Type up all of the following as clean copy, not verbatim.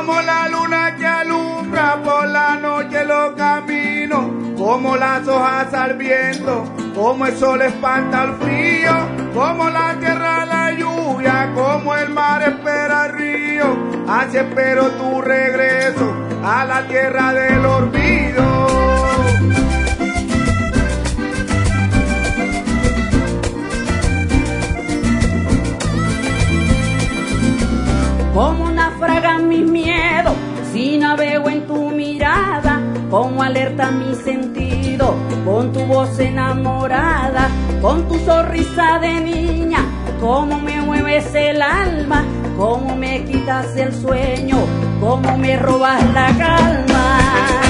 como la luna que alumbra por la noche los caminos, como las hojas al viento, como el sol espanta el frío, como la tierra la lluvia, como el mar espera el río, así espero tu regreso a la tierra del olvido. Como naufragan mis miedos, si navego en tu mirada, como alerta mi sentido, con tu voz enamorada, con tu sonrisa de niña, como me mueves el alma, como me quitas el sueño, como me robas la calma.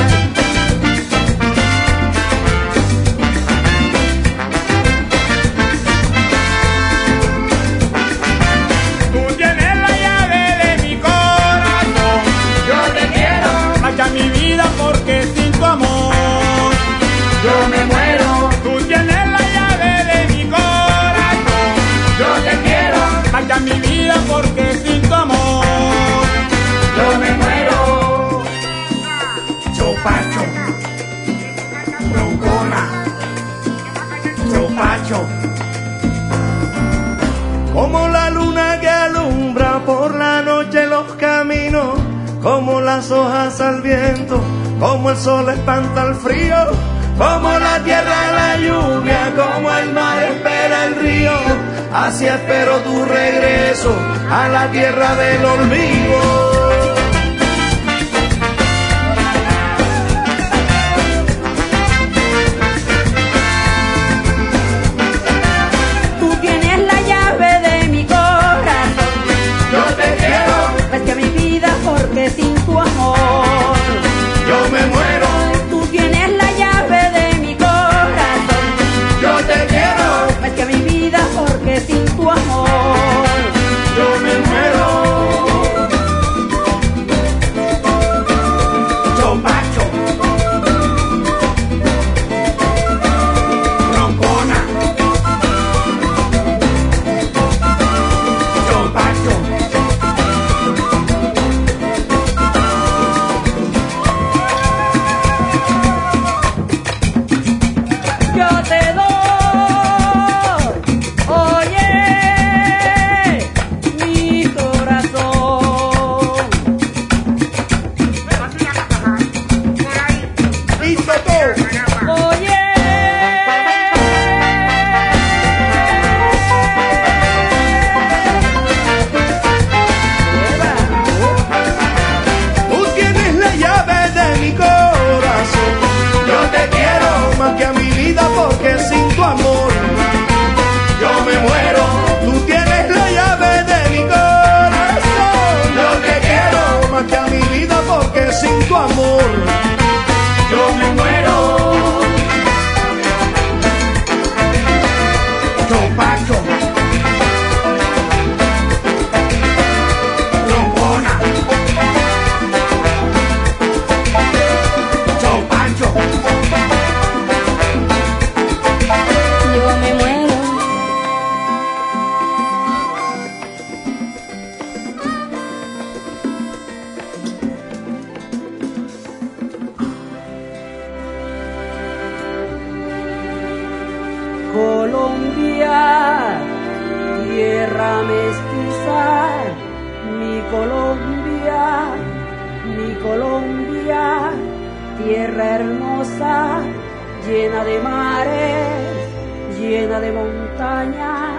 Mi vida porque sin tu amor yo me muero. Tú tienes la llave de mi corazón. Yo te quiero. Marcha mi vida porque sin tu amor yo me muero. Chopacho, broncona, chopacho. Como la luna que alumbra por la noche los caminos, como las hojas al viento, como el sol espanta el frío, como la tierra la lluvia, como el mar espera el río, así espero tu regreso a la tierra del olvido. Sin tu amor yo me muero. Tú tienes la llave de mi corazón. Yo te quiero. Más que mi vida porque sin tu amor yo me muero. Chopacho, roncona, chopacho. Porque sin tu amor yo me muero. Tú tienes la llave de mi corazón. Yo te quiero más que a mi vida porque sin tu amor yo me muero. Chopacho, roncona, chopacho. Colombia, tierra mestiza, mi Colombia, tierra hermosa, llena de mares, llena de montañas.